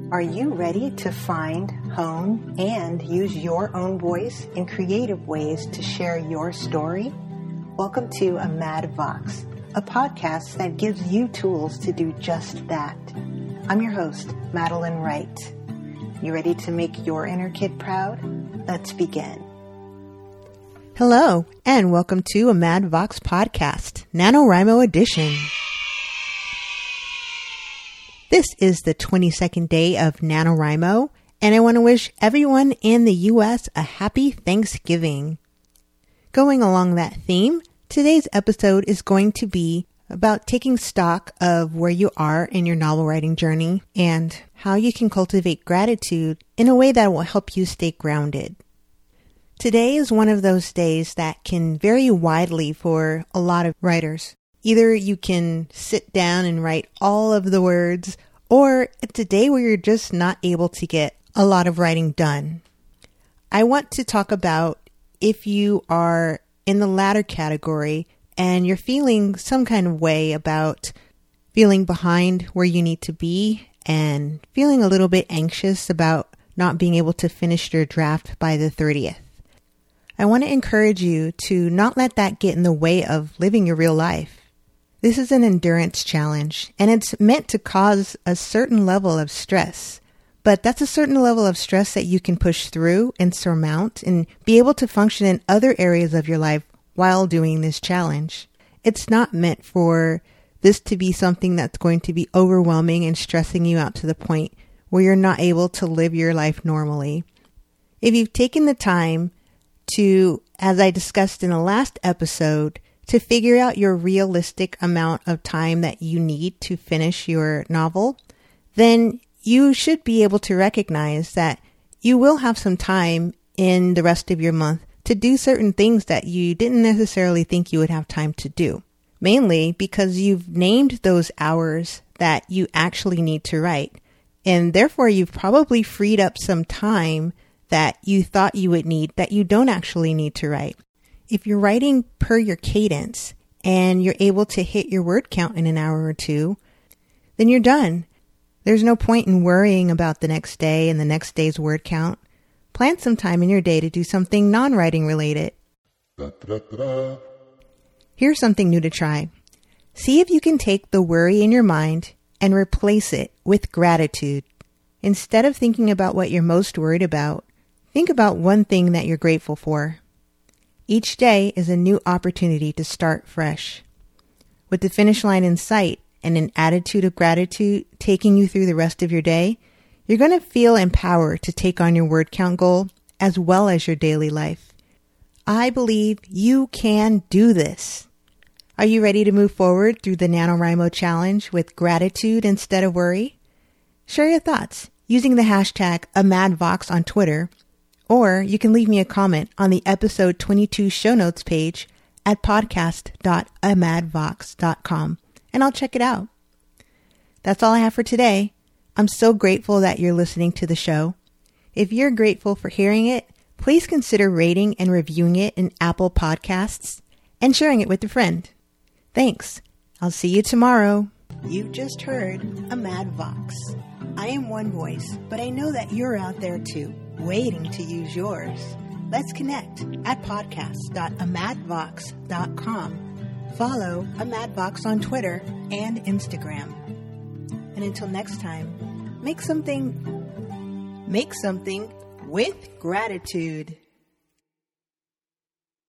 Are you ready to find, hone, and use your own voice in creative ways to share your story? Welcome to A Mad Vox, a podcast that gives you tools to do just that. I'm your host, Madeline Wright. You ready to make your inner kid proud? Let's begin. Hello, and welcome to A Mad Vox podcast, NaNoWriMo edition. This is the 22nd day of NaNoWriMo, and I want to wish everyone in the U.S. a happy Thanksgiving. Going along that theme, today's episode is going to be about taking stock of where you are in your novel writing journey and how you can cultivate gratitude in a way that will help you stay grounded. Today is one of those days that can vary widely for a lot of writers. Either you can sit down and write all of the words, or it's a day where you're just not able to get a lot of writing done. I want to talk about if you are in the latter category and you're feeling some kind of way about feeling behind where you need to be and feeling a little bit anxious about not being able to finish your draft by the 30th. I want to encourage you to not let that get in the way of living your real life. This is an endurance challenge, and it's meant to cause a certain level of stress. But that's a certain level of stress that you can push through and surmount and be able to function in other areas of your life while doing this challenge. It's not meant for this to be something that's going to be overwhelming and stressing you out to the point where you're not able to live your life normally. If you've taken the time to, as I discussed in the last episode, to figure out your realistic amount of time that you need to finish your novel, then you should be able to recognize that you will have some time in the rest of your month to do certain things that you didn't necessarily think you would have time to do. Mainly because you've named those hours that you actually need to write, and therefore you've probably freed up some time that you thought you would need that you don't actually need to write. If you're writing per your cadence and you're able to hit your word count in an hour or two, then you're done. There's no point in worrying about the next day and the next day's word count. Plan some time in your day to do something non-writing related. Here's something new to try. See if you can take the worry in your mind and replace it with gratitude. Instead of thinking about what you're most worried about, think about one thing that you're grateful for. Each day is a new opportunity to start fresh. With the finish line in sight and an attitude of gratitude taking you through the rest of your day, you're going to feel empowered to take on your word count goal as well as your daily life. I believe you can do this. Are you ready to move forward through the NaNoWriMo challenge with gratitude instead of worry? Share your thoughts using the hashtag #AMadVox on Twitter, or you can leave me a comment on the episode 22 show notes page at podcast.amadvox.com, and I'll check it out. That's all I have for today. I'm so grateful that you're listening to the show. If you're grateful for hearing it, please consider rating and reviewing it in Apple Podcasts and sharing it with a friend. Thanks. I'll see you tomorrow. You've just heard A Mad Vox. I am one voice, but I know that you're out there too, waiting to use yours. Let's connect at podcast.amadvox.com. Follow A Mad Vox on Twitter and Instagram. And until next time, make something with gratitude.